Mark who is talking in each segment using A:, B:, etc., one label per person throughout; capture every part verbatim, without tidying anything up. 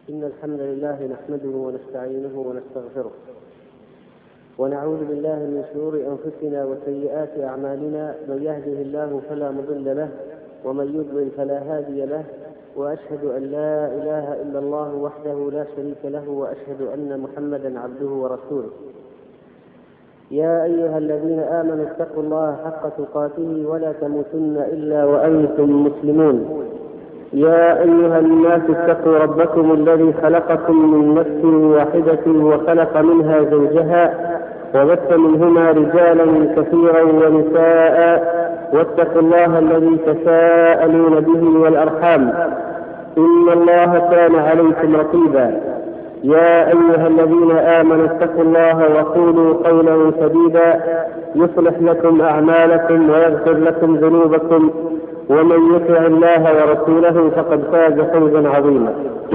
A: إن الحمد لله نحمده ونستعينه ونستغفره ونعوذ بالله من شرور أنفسنا وسيئات أعمالنا، من يهده الله فلا مضل له ومن يضلل فلا هادي له، وأشهد أن لا إله إلا الله وحده لا شريك له، وأشهد أن محمدا عبده ورسوله. يا أيها الذين آمنوا اتقوا الله حق تقاته ولا تموتن إلا وأنتم مسلمون. يا أيها الناس اتقوا ربكم الذي خلقكم من نفس واحدة وخلق منها زوجها وبث منهما رجالا كثيرا ونساء، واتقوا الله الذي تساءلون به والأرحام، إن الله كان عليكم رقيبا. يا أيها الذين آمنوا اتقوا الله وقولوا قولا سديدا يصلح لكم أعمالكم ويغفر لكم ذنوبكم، ومن يطع الله ورسوله فقد فاز فوزا عظيما.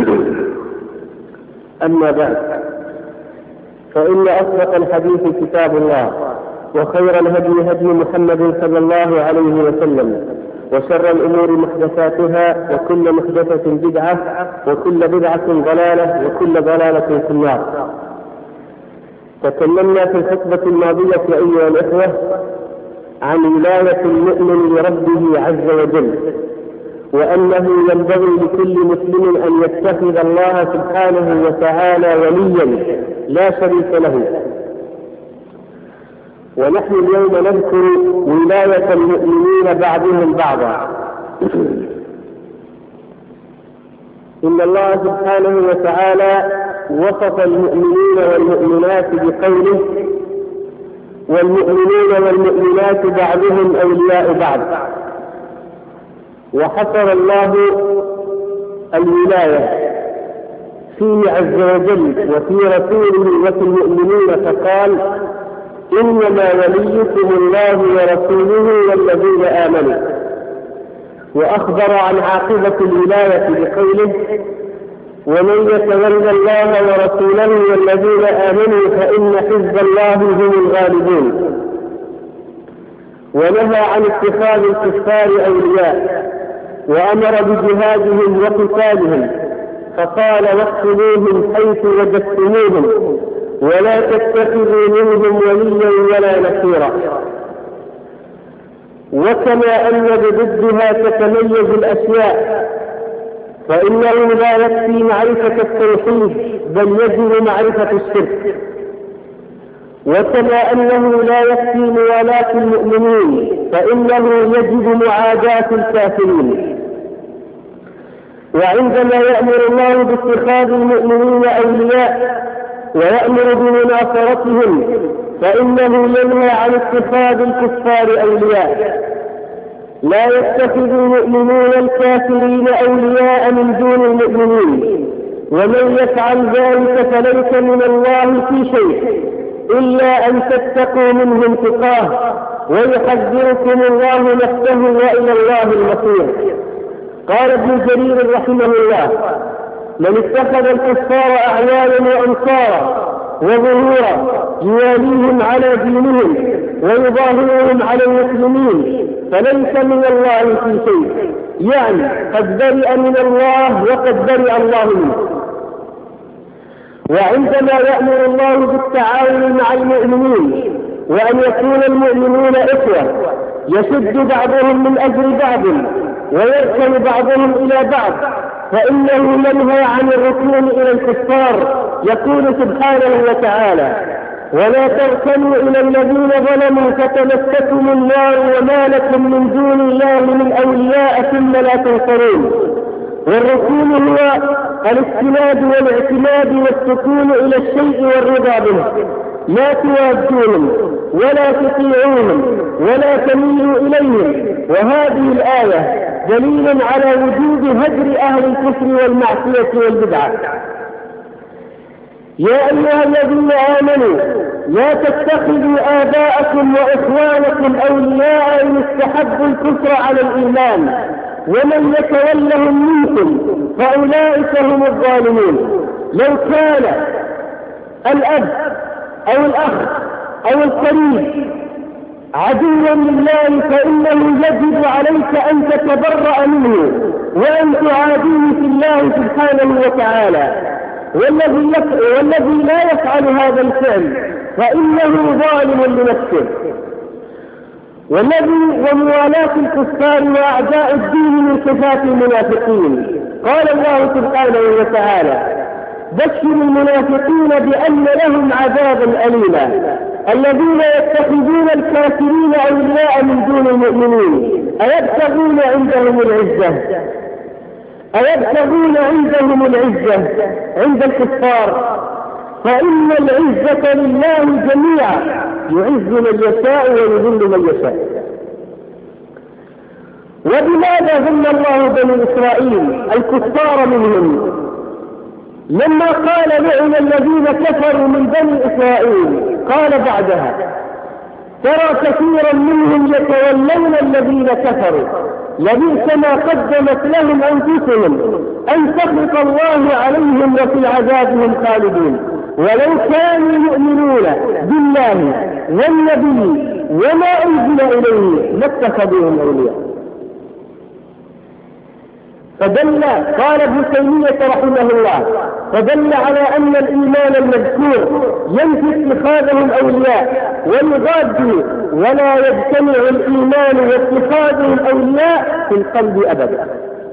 A: أما بعد، فإن أصدق الحديث كتاب الله، وخير الهدي هدي محمد صلى الله عليه وسلم، وشر الأمور محدثاتها، وكل محدثة بدعة، وكل بدعة ضلالة، وكل ضلالة في النار. تكلمنا في الخطبة الماضية أيها الإخوة عن ولاية المؤمن لربه عز وجل، وأنه ينبغي لكل مسلم أن يتخذ الله سبحانه وتعالى وليا لا شريك له. ونحن اليوم نذكر ولاية المؤمنين بعضهم بعضا. إن الله سبحانه وتعالى وصف المؤمنين والمؤمنات بقوله: والمؤمنون والمؤمنات بعضهم أولياء بعض. وحصر الله الولاية فيه عز وجل وفي رسوله وفي المؤمنين، فقال: إنما وليكم الله ورسوله والذين آمنوا. وأخبر عن عاقبة الولاية بقوله: ومن يتولى الله ورسوله والذين آمنوا فإن حزب الله هم الغالبون. ونهى عن اتخاذ الكفار أولياء، وأمر بجهادهم وقتالهم، فقال: واقتلوهم حيث وجدتموهم ولا تتخذوا منهم وليا ولا نصيرا. وكما أن بضدها تتميز الأشياء، فإنه لا يكفي معرفة التوحيد، بل يجب معرفة الشرك. وكما أنه لا يكفي موالاة المؤمنين، فإنه يجب معاداة الكافرين. وعندما يأمر الله باتخاذ المؤمنين أولياء ويأمر بمناصرتهم، فإنه ينهى عن اتخاذ الكفار أولياء. لا يتخذ المؤمنون الكافرين أولياء من دون المؤمنين، ومن يفعل ذلك فليس من الله في شيء، إلا أن تتقوا منهم تقاه، ويحذركم الله نفسه، وإلى الله المصير. قال ابن جرير رحمه الله: من اتخذ الكفار أعوانا وأنصارا وظهورا يواليهم على دينهم ويظاهرهم على المسلمين فليس من الله في شيء، يعني قد برئ من الله وقد برئ الله منه. وعندما يأمر الله بالتعاون مع المؤمنين وأن يكون المؤمنون إخوة يشد بعضهم من أجل بعض ويركن بعضهم إلى بعض، فإنه ينهى عن الركون إلى الكفار. يقول سبحانه وتعالى: ولا تركنوا إلى الذين ظلموا فتمسكم النار وما لكم من دون الله من أولياء ثم لا تنصرون. والركون هو الاستناد والاعتماد والسكون إلى الشيء والرضا به، لا توادونهم ولا تطيعوهم ولا تميلوا إليهم. وهذه الآية دليل على وجوب هجر أهل الكفر والمعصية والبدعة. يا أيها الذين آمنوا لا تتخذوا آباءكم وإخوانكم أولياء إن استحبوا الكفر على الإيمان، ومن يتولهم منكم فأولئك هم الظالمون. لو كان الأب أو الأخ أو القريب
B: عدوا لله فإنه يجب عليك أن تتبرأ منه وأن تعاديه في الله سبحانه وتعالى. والذي, والذي لا يفعل هذا الفعل فإنه ظالم لنفسه. والذي وموالاة الكفار وأعداء الدين من صفات المنافقين. قال الله سبحانه وتعالى: بشر المنافقين بأن لهم عذابا أليما الذين يتخذون الكافرين أولياء من دون المؤمنين أيبتغون عندهم العزة أيبتغون عندهم العزة عند الكفار فإن العزة لله جميعا يعز من يشاء ويذل من يشاء. وبماذا ذل الله بني إسرائيل الكفار منهم؟ لما قال لعن الذين كفروا من بني إسرائيل قال بعدها: ترى كثيرا منهم يتولون الذين كفروا لبئس ما قدمت لهم أنفسهم أن سخط الله عليهم وفي عذابهم خالدون ولو كانوا يؤمنون بالله والنبي وما أنزل إليه لاتخذوهم أولياء. فدل قال ابن تيمية رحمه الله فدل على أن الإيمان المذكور ينفي اتخاذهم أولياء ويضاد ولا يجتمع الإيمان واتخاذهم أولياء في القلب أبدا.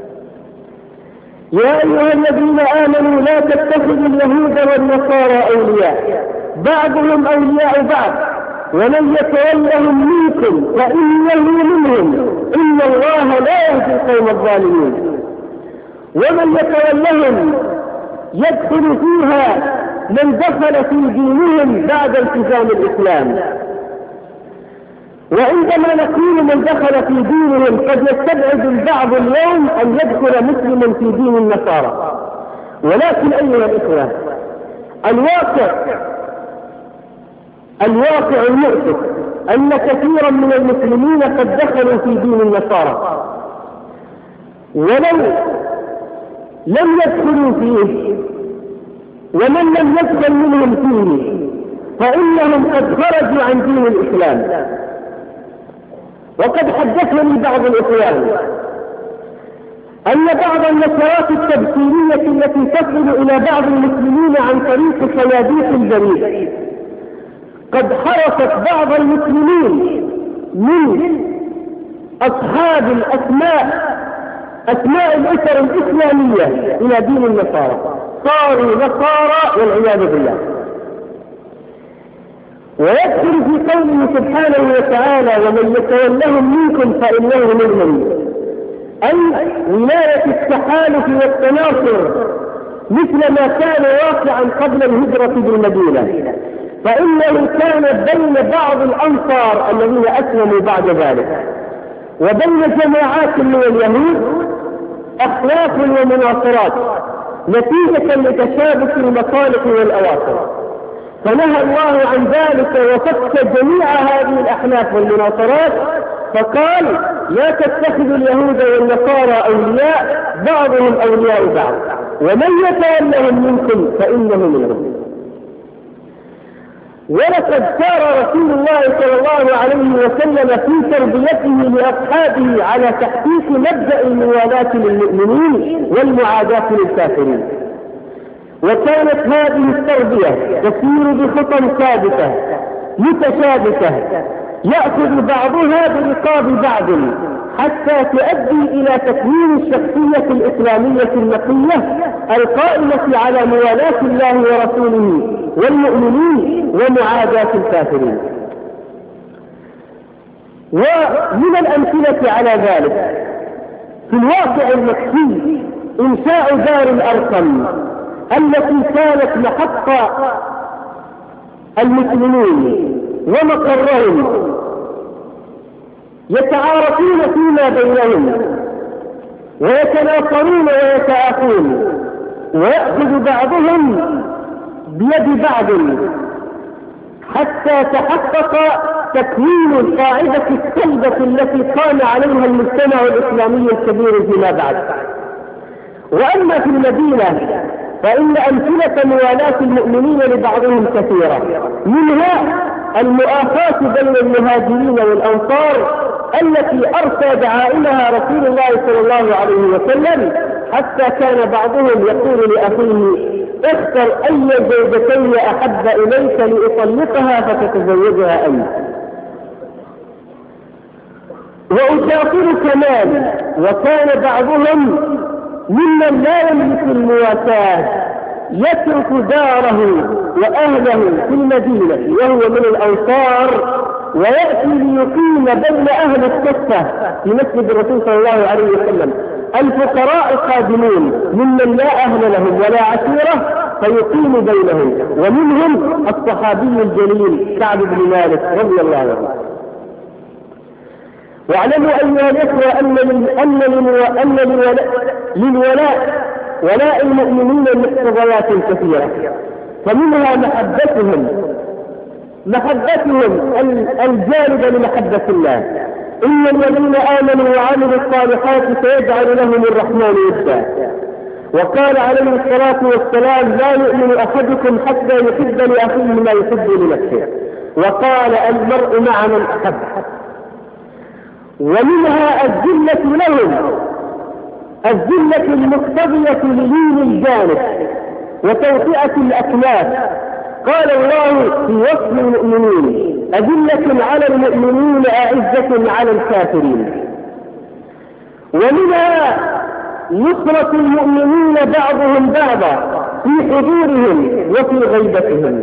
B: يا أيها الذين آمنوا لا تتخذوا اليهود والنصارى أولياء بعضهم أولياء بعض ومن يتولهم منكم فإنه منهم إن الله لا يهدي القوم الظالمين. ومن يتولهم يدخل فيها من دخل في دينهم بعد التزام الإسلام. وعندما نقول من دخل في دينهم قد يستبعد البعض اليوم أن يدخل مسلما في دين النصارى، ولكن أيها الإخوة الواقع الواقع المؤسف أن كثيرا من المسلمين قد دخلوا في دين النصارى ولو لم يدخلوا فيه، ومن لم يدخل منهم فيه فإنهم قد خرجوا عن دين الإسلام. وقد حدثني بعض الإخوان أن بعض النشرات التبشيرية التي تصل إلى بعض المسلمين عن طريق صياديق البريد قد حرصت بعض المسلمين من أصحاب الأسماء أسماء الأسر الإسلامية إلى دين النصارى، صاروا نصارى والعياذ بالله. ويذكر في قوله سبحانه وتعالى: ومن يتولهم منكم فإنه منهم، أي ولاية التحالف والتناصر مثل ما كان واقعا قبل الهجرة بالمدينة، فإنه كان بين بعض الأنصار الذين أسلموا بعد ذلك وبين جماعات من اليهود أخلاق ومناصرات نتيجة لتشابك المصالح والأواصر، فنهى الله عن ذلك وفك جميع هذه الأحلاف والمناصرات فقال: لا تتخذوا اليهود والنصارى أولياء بعضهم أولياء بعض ومن يتولهم منكم فإنه منهم. ولقد سار رسول الله صلى الله عليه وسلم في تربيته لأصحابه على تحقيق مبدأ الموالاة للمؤمنين والمعاداة للكافرين، وكانت هذه التربية تسير بخطى ثابتة متشابكة يأخذ بعضها برقاب بعض حتى تؤدي إلى تكوين الشخصية الإسلامية النقية القائمة على موالاة الله ورسوله والمؤمنين ومعاداة الكافرين. ومن الأمثلة على ذلك في الواقع المكي إنشاء دار الأرقم التي كانت محط المسلمين ومقرهم يتعارفون فيما بينهم ويتناصرون ويتآخون ويأخذ بعضهم بيد بعض حتى تحقق تكوين القاعدة السلبة التي قام عليها المجتمع الإسلامي الكبير فيما بعد. وأما في المدينة فإن أمثلة موالاة المؤمنين لبعضهم كثيرة، منها المؤاخاة بين المهاجرين والأنصار التي أرسى دعائمها رسول الله صلى الله عليه وسلم، حتى كان بعضهم يقول لأخيه: اختر أي زوجتين أحب إليك لأطلقها فتتزوجها أنت. وأشاطر كمان، وكان بعضهم ممن لا يملك المواساة يترك داره وأهله في المدينة وهو من الأنصار ويأتي ليقيم بين أهل الصفة في مسجد الرسول صلى الله عليه وسلم الفقراء القادمين ممن لا أهل لهم ولا عشيرة، فيقيم بينهم، ومنهم الصحابي الجليل كعب بن مالك رضي الله عنه. واعلموا أيها الإخوة أن للولاء ولاء المؤمنين مقتضيات كثيرة، فمنها محبتهم محبتهم الجالبة لمحبة الله. إن الذين آمنوا وعملوا الصالحات سيجعل لهم الرحمن ودا. وقال عليه الصلاة والسلام: لا يؤمن أحدكم حتى يحب لأخيه ما يحب لنفسه. وقال: المرء مع من أحب. ومنها الذلة لهم، الذلة المقتضية للين الجانب وتوطئة الأكلاف. قال الله في وصف المؤمنين: أذلة على المؤمنين أعزة على الكافرين. ومنها نصرة المؤمنين بعضهم بعضا في حضورهم وفي غيبتهم.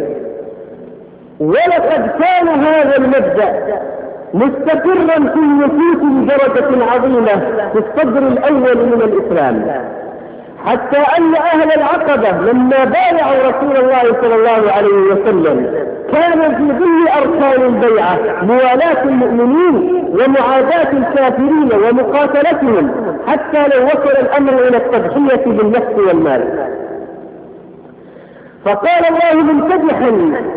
B: ولقد كان هذا المبدأ مستقرا في النفوس بدرجة عظيمة في الصدر الأول من الإسلام، حتى أن أهل العقبة لما بايعوا رسول الله صلى الله عليه وسلم كان في ظل أركان البيعة موالاة المؤمنين ومعاداة الكافرين ومقاتلتهم، حتى لو وصل الأمر إلى التضحية بالنفس والمال. فقال الله ممتدحا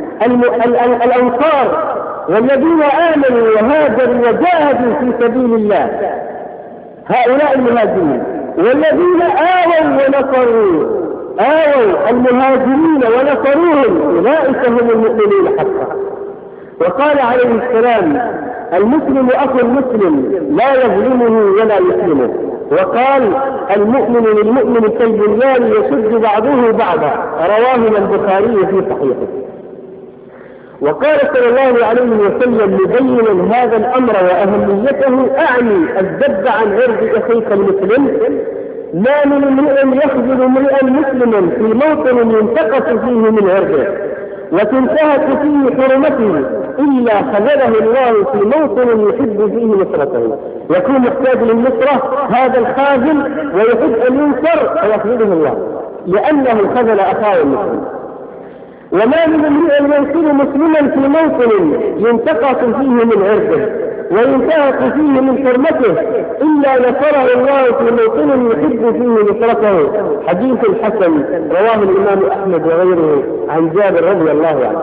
B: الأنصار والذين آمنوا وهاجروا وجاهدوا في سبيل الله، هؤلاء المهاجرين، والذين آووا ونصروا آووا المهاجرين ونصروهم أولئك هم المؤمنين حقا. وقال عليه السلام: المسلم أخو المسلم لا يظلمه ولا يسلمه. وقال: المؤمن للمؤمن كالبنيان يشد بعضه بعضا. رواه البخاري في صحيحه. وقال صلى الله عليه وسلم مبينا هذا الأمر وأهميته: أعني الذب عن عرض أخيك المسلم، ما من امرئ يخذل امرئا مسلما في موطن ينتقص فيه من عرضه وتنتهك فيه حرمته إلا خذله الله في موطن يحب فيه نصرته. يكون محتاج للنصرة هذا الخاذل ويحب أن ينصر فيخذله الله لأنه خذل أخاه المسلم. وما من امرئ ينصر مسلما في موطن ينتقص فيه من عرضه وينتهك فيه من حرمته إلا نصره الله في موطن يحب فيه نصرته. حديث الحسن رواه الإمام أحمد وغيره عن جابر رضي الله عنه.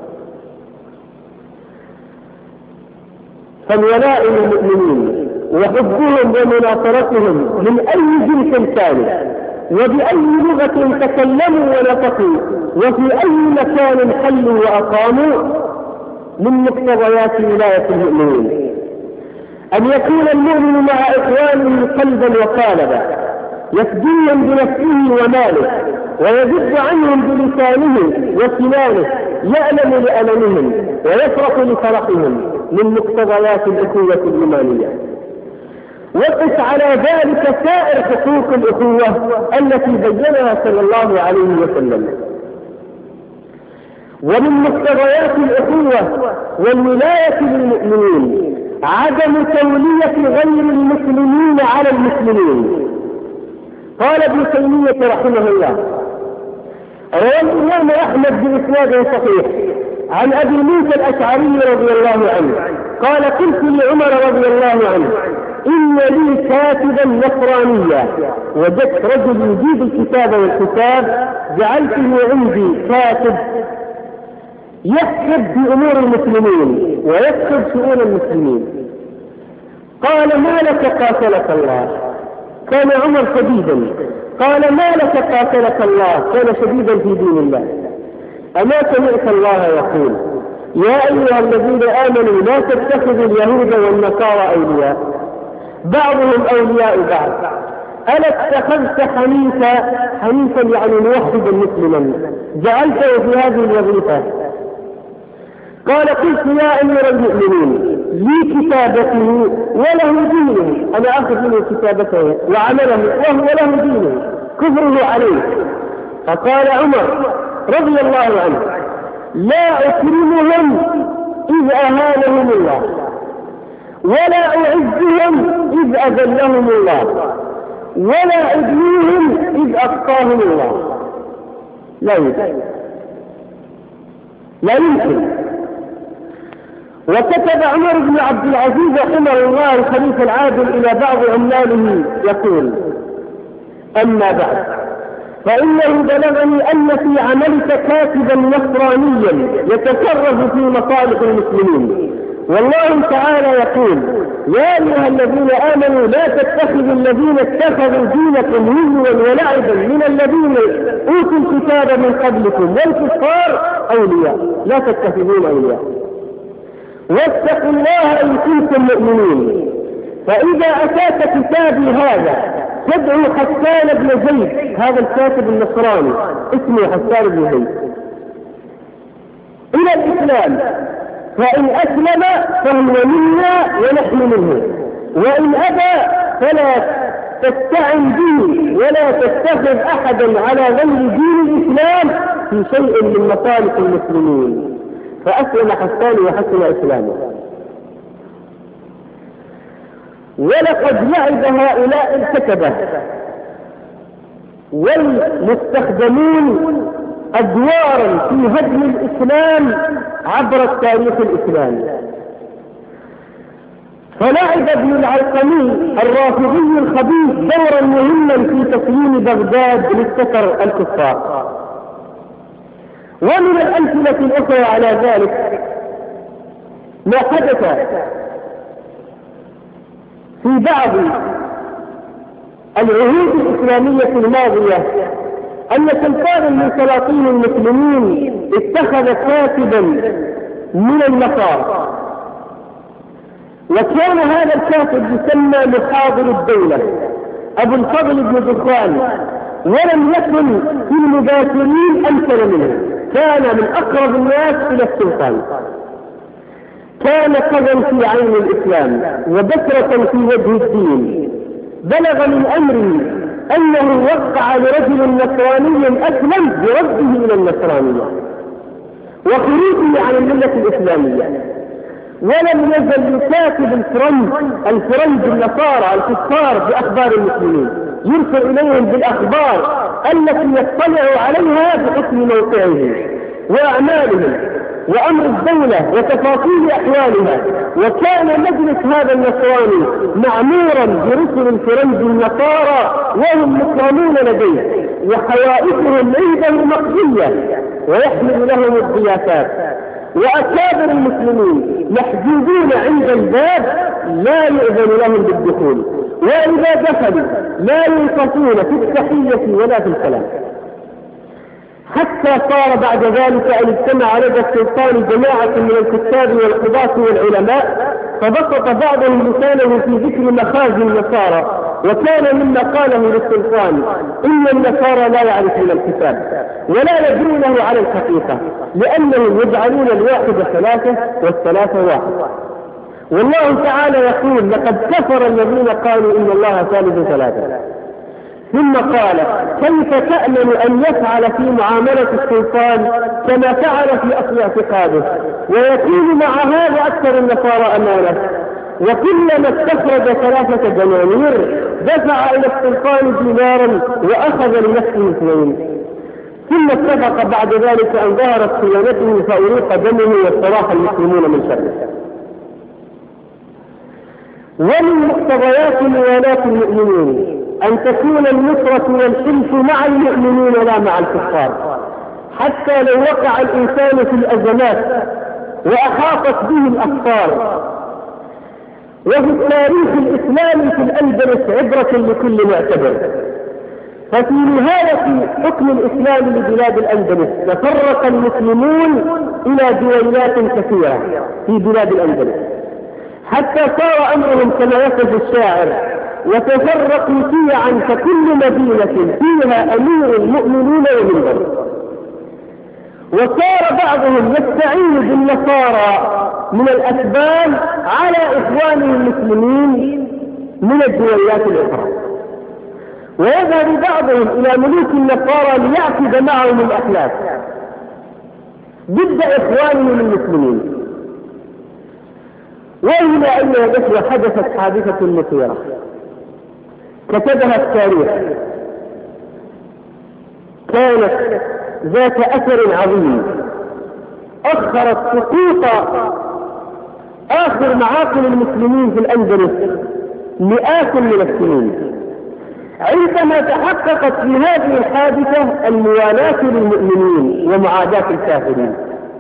B: فالولاء للمؤمنين وحبهم ومناصرتهم من أي جنس كان وبأي لغة تكلموا ونطقوا وفي أي مكان حلوا وأقاموا من مقتضيات ولاية المؤمنين أن يكون المؤمن مع إخوانه قلبا وقالبا، يفديا بنفسه وماله، ويذب عنهم بلسانه وسنانه، يألم لألمهم ويفرح لفرحهم من مقتضيات الأخوة الإيمانية. وقس على ذلك سائر حقوق الأخوة التي بينها صلى الله عليه وسلم. ومن مقتضيات الأخوة والولاية للمؤمنين عدم تولية غير المسلمين على المسلمين. قال ابن تيمية رحمه الله: روى الإمام أحمد بإسناد صحيح عن أبي موسى الأشعري رضي الله عنه قال: قلت لعمر رضي الله عنه: إن لي كاتبا نصرانيا، وجدت رجل يجيب الكتاب والحساب، جعلته عندي كاتب يكتب بأمور المسلمين ويكتب شؤون المسلمين. قال: ما لك قاتلك الله؟ كان عمر شديدا، قال ما لك قاتلك الله، كان شديدا في دين الله. أما سمعت الله يقول يا أيها الذين آمنوا لا تتخذوا اليهود والنصارى أولياء بعضهم أولياء بعض ألا اتخذت حنيفا، حنيفا يعني موحدا مسلما، جعلته في هذه الوظيفة؟ قال قلت يا أمير المؤمنين لي كتابته وله دينه، أنا أخذ منه كتابته وعمله وهو له دينه، كفره عليه. فقال عمر رضي الله عنه لا أكرمهم إذ أهانهم الله ولا أعزهم إذ أذلهم الله ولا أدنيهم إذ أقطاهم الله. لا يمكن، لا يمكن. وكتب عمر بن عبد العزيز رحمه الله الخليفة العادل إلى بعض عماله يقول أما بعد فإنه بلغني أن في عملك كاتبا نصرانيا يتصرف في مصالح المسلمين، والله تعالى يقول يا أيها الذين آمنوا لا تتخذوا الذين اتخذوا دينكم هزوا ولعبا من الذين أوتوا الكتاب من قبلكم والكفار أولياء، لا تتخذون أولياء، واتقوا الله إن كنتم مؤمنين. فإذا أتاك كتابي هذا تدعو حسان بن زيد، هذا الكاتب النصراني اسمه حسان بن زيد، إلى الإسلام، فإن أسلم فهو منا ونحن منه، وإن أبى فلا تستعن به ولا تتخذ أحدا على غير دين الإسلام في شيء من مصالح المسلمين. فأسلم حسان وحسن إسلامه. ولقد لعب هؤلاء الكتبة والمستخدمون أدوارا في هدم الإسلام عبر التاريخ الإسلامي. فلعب ابن العلقمي الرافضي الخبيث دورا مهما في تسليم بغداد للسكر الكفار. ومن الأمثلة الأخرى على ذلك ما حدث في بعض العهود الإسلامية الماضية أن سلطان من سلاطين المسلمين اتخذ كاتبا من النصارى، وكان هذا الكاتب يسمى محاضر الدولة أبو الفضل بن دخان، ولم يكن في المباشرين أمثل منه، كان من أقرب الناس إلى السلطان، كان قضا في عين الإسلام وبكرة في وجه الدين. بلغ من أمره أنه وقع لرجل نصراني أسلم برده إلى النصرانية وخروجه عن الملة الإسلامية، ولم يزل يكاتب الفرنج الفرنج النصارى الكفار بأخبار المسلمين، يرسل إليهم بالأخبار التي يطلع عليها بحكم موقعهم وأعمالهم وأمر الدولة وتفاصيل أحوالها. وكان مجلس هذا النصراني معمورا برسل الفرنج النصارى وهم مكرمون لديه، وحوائجهم عنده مقضية ويحمل لهم الضيافات، وأكابر المسلمين محجوبون عند الباب لا يؤذن لهم بالدخول، وإذا دخلوا لا ينصفون في التحية ولا في الكلام. حتى صار بعد ذلك أن اجتمع لدى السلطان جماعة من الكتاب والقضاة والعلماء، فبسط بعضهم لسانه في ذكر مخازي النصارى، وكان مما قاله للسلطان إن النصارى لا يعرفون الكتاب ولا يدرونه على الحقيقة، لأنهم يجعلون الواحد ثلاثة والثلاثة واحد. والله تعالى يقول لقد كفر الذين قالوا إن الله ثالث ثلاثة. ثم قال كيف تأمن أن يفعل في معاملة السلطان كما فعل في أصل اعتقاده، ويكون مع هذا أكثر النصارى أمانة، وكلما استخرج ثلاثة دنانير دفع إلى السلطان دينارا وأخذ لنفسه اثنين، ثم اتفق بعد ذلك أن ظهرت خيانته فأريق دمه واستراح المسلمون من شره. ومن مقتضيات موالاة المؤمنين أن تكون النصرة والحلف مع المؤمنين لا مع الكفار، حتى لو وقع الإنسان في الأزمات وأحاطت به الأخطار وفي التاريخ الإسلامي في الأندلس عبرة لكل معتبر. ففي نهاية حكم الإسلام لبلاد الأندلس تفرق المسلمون إلى دويلات كثيرة في بلاد الأندلس، حتى صار أمرهم كما يصف الشاعر: وتفرقوا شيعا فكل مدينة فيها أمير المؤمنين ومنبر. وصار بعضهم يستعين بالنصارى من الأسباب على إخوانهم المسلمين من الدويلات الأخرى، ويذهب بعضهم إلى ملوك النصارى ليعقد معهم الأحلاف ضد إخوانهم المسلمين. وهنا أيها الأخوة حدثت حادثة مثيرة كتبها التاريخ، كانت ذات أثر عظيم، أخرت سقوط آخر معاقل المسلمين في الأندلس مئات من السنين، عندما تحققت في هذه الحادثة الموالاة للمؤمنين ومعاداة الكافرين.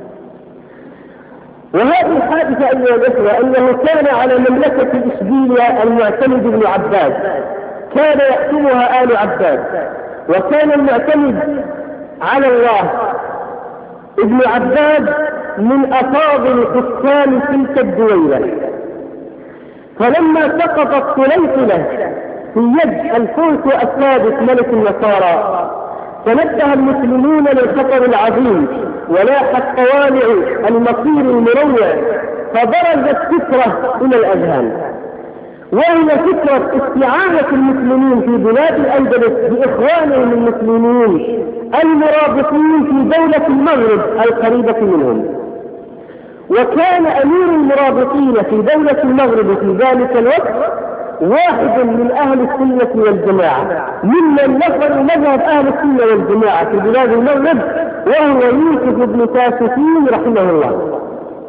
B: وهذه الحادثة أيها الأخوة أنه كان على مملكة إشبيلية المعتمد بن عباد، كان يحكمها آل عباد، وكان المعتمد على الله ابن عباد من أفاضل حكام تلك الدويلة. فلما سقطت طليطلة في يد الفرس السادس ملك النصارى تنبه المسلمون للخطر العظيم، ولاحت طوالع المصير المنوع، فبرزت فكرة إلى الأذهان، وهي فكرة استعانة المسلمين في بلاد الأندلس بإخوانهم المسلمين المرابطين في دولة المغرب القريبة منهم. وكان أمير المرابطين في دولة المغرب في ذلك الوقت واحد من أهل السنة والجماعة، ممن نصروا مذهب أهل السنة والجماعة في بلاد المغرب، وهو يوسف بن تاشفين رحمه الله.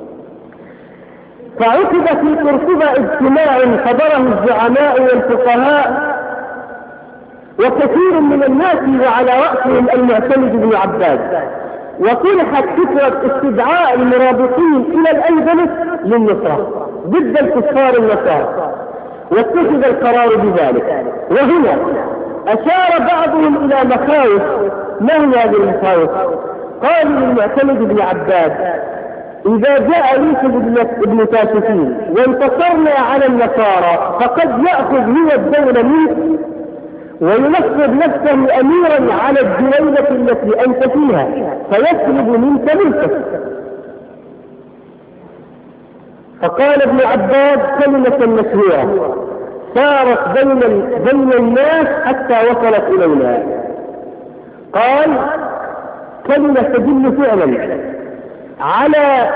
B: فعقد في قرطبة اجتماع حضره الزعماء والفقهاء وكثير من الناس، وعلى رأسهم المعتمد بن عباد، وطرحت فكرة استدعاء المرابطين إلى الأندلس للنصرة ضد الكفار النصارى، واتخذ القرار بذلك. وهنا أشار بعضهم إلى مخاوف. ما هي هذه المخاوف؟ قالوا للمعتمد بن عباد: إذا جاء يوسف بن تاشفين وانتصرنا على النصارى فقد يأخذ هو الدولة منه وينصب نفسه أميرا على الدولة التي أنت فيها، فيسلب منك ملكك. فقال ابن عباد كلمة مشهورة سارت بين بين الناس حتى وصلت إلينا. قال كلمة تدل فعلا على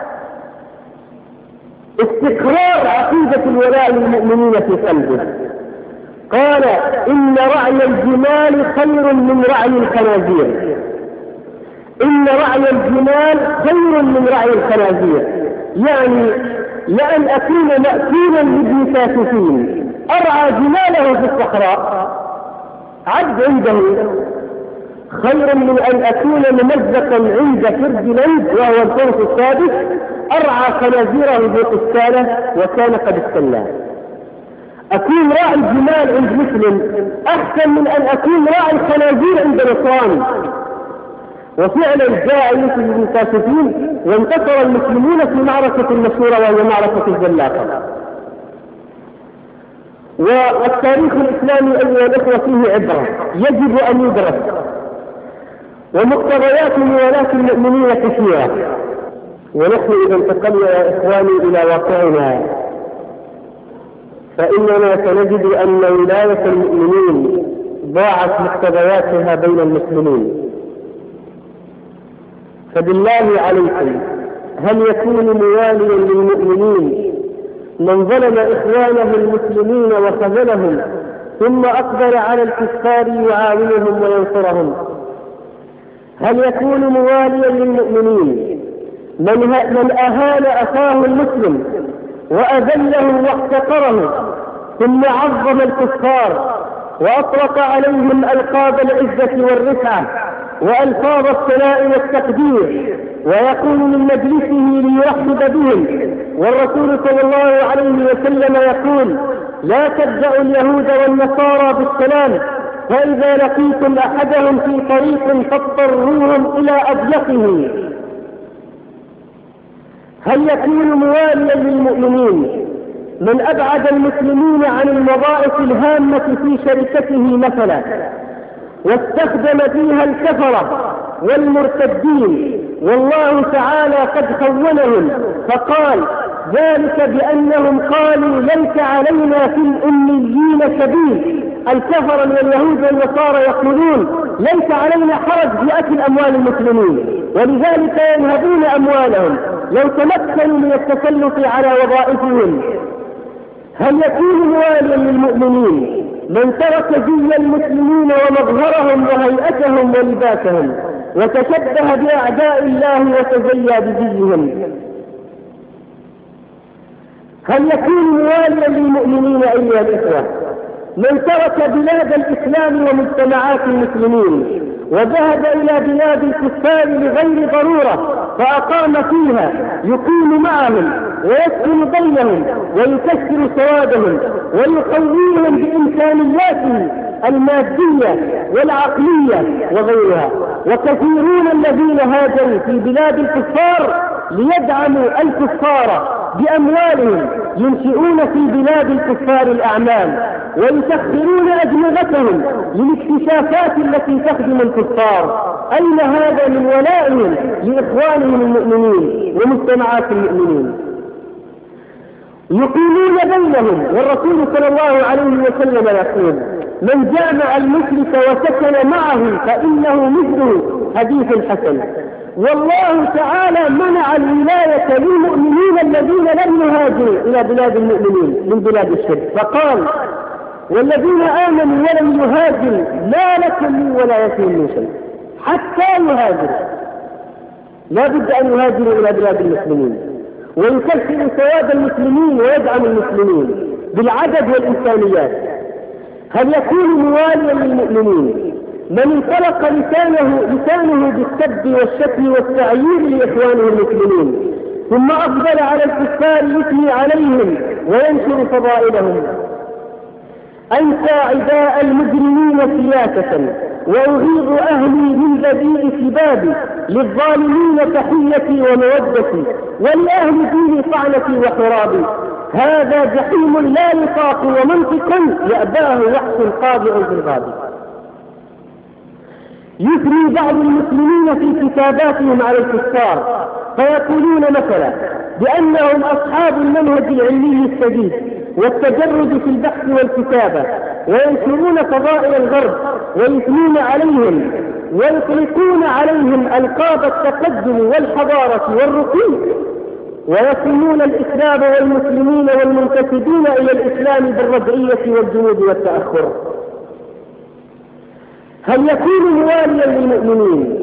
B: استقرار عقيدة الولاء للمؤمنين في قلبه. قال: إن رعي الجمال خير من رعي الخنازير. إن رعي الجمال خير من رعي الخنازير، يعني لأن أكون مأكولا لابن تاشفين أرعى جماله في الصحراء عبد عنده خير من أن أكون ممزقا عند فرديناند وهو الفرس السادس أرعى خنازيره بقسالة وكان قد استلاه. أكون راعي الجمال عند مسلم أحسن من أن أكون راعي الخنازير عند نصراني. وفعلا جاء يوسف بن تاشفين وانتصر المسلمون في معركة المشهورة وهي معركة الزلاقة. والتاريخ الإسلامي أيها الأخوة فيه عبرة يجب أن يدرس، ومقتضيات موالاة المؤمنين كثيرة. ونحن إذا انتقلنا يا إخواني إلى واقعنا فإننا سنجد أن ولاية المؤمنين ضاعت مقتضياتها بين المسلمين. فبالله عليكم، هل يكون مواليا للمؤمنين من ظلم إخوانه المسلمين وخذلهم ثم أقبل على الكفار يعاونهم وينصرهم؟ هل يكون مواليا للمؤمنين من, من أهان أخاه المسلم وأذله واحتقره ثم عظم الكفار وأطلق عليهم ألقاب العزة والرفعة وألفاظ الثناء والتقدير، ويقوم من مجلسه ليرحب بهم. والرسول صلى الله عليه وسلم يقول: لا تبدأوا اليهود والنصارى بالسلام، فإذا لقيتم أحدهم في طريق فاضطروهم إلى أضيقه. هل يكون مواليا للمؤمنين من أبعد المسلمين عن الوظائف الهامة في شركته مثلا، واستخدم فيها الكفرة والمرتدين، والله تعالى قد خونهم فقال: ذلك بأنهم قالوا ليس علينا في الأميين سبيل. الكفر من اليهود والنصارى يقولون ليس علينا حرج في أكل أموال المسلمين، ولذلك ينهبون أموالهم لو تمكنوا من التسلط على وظائفهم. هل يكون مواليا للمؤمنين من ترك زي المسلمين ومظهرهم وهيئتهم ولباسهم وتشبه بأعداء الله وتزيى بزيهم؟ هل يكون مواليا للمؤمنين أيها الإخوة من ترك بلاد الإسلام ومجتمعات المسلمين وذهب إلى بلاد الكفار لغير ضرورة فأقام فيها، يقيم معهم ويسكن بينهم ويكسر سوادهم ويقويهم بإمكانياته المادية والعقلية وغيرها؟ وكثيرون الذين هاجروا في بلاد الكفار ليدعموا الكفار بأموالهم ينشئون في بلاد الكفار الأعمال ويسخرون أدمغتهم للاكتشافات التي تخدم الكفار. أين هذا من ولائهم لإخوانهم المؤمنين ومجتمعات المؤمنين؟ يقيمون بينهم، والرسول صلى الله عليه وسلم يقول: من جامع المشرك وسكن معه فإنه مثله، حديث حسن. والله تعالى منع الولاية للمؤمنين الذين لم يهاجروا إلى بلاد المؤمنين من بلاد الشرك، فقال: والذين آمنوا ولم يهاجروا لا لكم من ولايتهم من شيء حتى يهاجروا. لا بد أن يهاجروا إلى بلاد المسلمين ويكسروا سواد المسلمين ويدعم المسلمين بالعدد والإمكانيات. هل يكون مواليا للمؤمنين من انطلق لسانه, لسانه بالسب والشتم والتعيير لإخوانه المسلمين ثم أفضل على الكفار يثني عليهم وينشر فضائلهم؟ أنسى عداء المجرمين سياسة وأغيظ أهلي من بديء سبابي، للظالمين تحيتي ومودتي ولأهل ديني طعنتي وحرابي. هذا جحيم لا يطاق ومنطق يأباه وحش قاضع في الغاب. يثني بعض المسلمين في كتاباتهم على الكفار فيقولون مثلا بأنهم أصحاب المنهج العلمي السديد والتجرد في البحث والكتابة، وينشرون فضائل الغرب ويثنون عليهم ويطلقون عليهم ألقاب التقدم والحضارة والرقي، ويصمون الإسلام والمسلمين والمنتسبين إلى الإسلام بالرجعية والجنود والتأخر. هل يكون مواليا للمؤمنين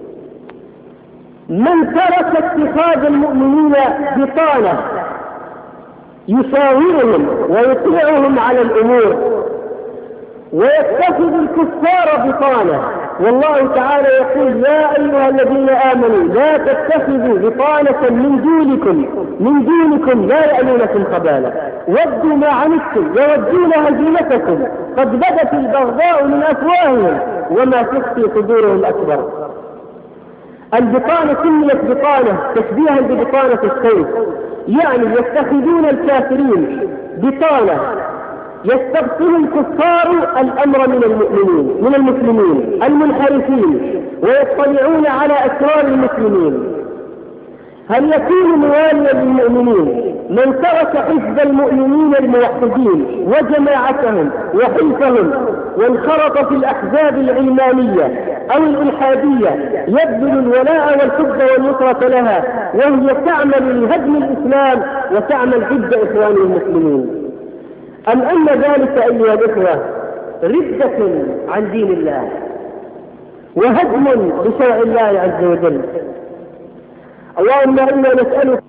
B: من ترك اتخاذ المؤمنين بطانة يشاورهم ويطلعهم على الأمور ويتخذ الكفار بطانة؟ والله تعالى يقول: يا أيها الذين آمنوا لا تتخذوا بطانة من دونكم من دونكم لا يألونكم خبالا ودوا ما عنتم يودون هزيمتكم قد بدت البغضاء من أفواههم وما تخفي صدورهم أكبر. البطانة سميت بطانة تشبيها ببطانة السيف، يعني يتخذون الكافرين بطانة يستبطل الكفار الأمر من المؤمنين من المسلمين المنحرفين ويطلعون على أسرار المسلمين. هل يكون مواليا للمؤمنين من ترك حزب المؤمنين الموحدين وجماعتهم وحلفهم وانخرط في الأحزاب العلمانية أو الإلحادية يبذل الولاء والحب والنصرة لها وهي تعمل لهدم الإسلام وتعمل ضد إخوانه المسلمين؟ أم أن ذلك أيها الإخوة ردة عن دين الله وهدم لشرع الله عز وجل؟ اللهم إنا نسألك